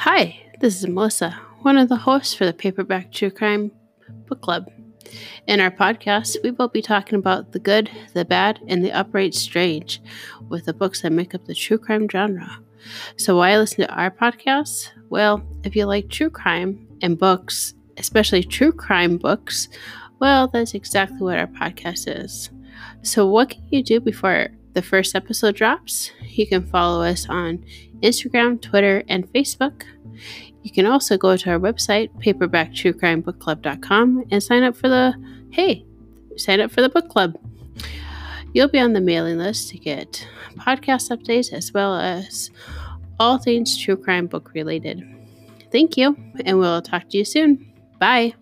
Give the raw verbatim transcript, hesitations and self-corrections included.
Hi, this is Melissa, one of the hosts for the Paperback True Crime Book Club. In our podcast, we will be talking about the good, the bad, and the upright strange with the books that make up the true crime genre. So why listen to our podcast? Well, if you like true crime and books, especially true crime books, well, that's exactly what our podcast is. So what can you do before the first episode drops? You can follow us on Instagram, Twitter, and Facebook. You can also go to our website, paperback true crime book club dot com, and sign up for the, hey, sign up for the book club. You'll be on the mailing list to get podcast updates as well as all things true crime book related. Thank you, and we'll talk to you soon. Bye.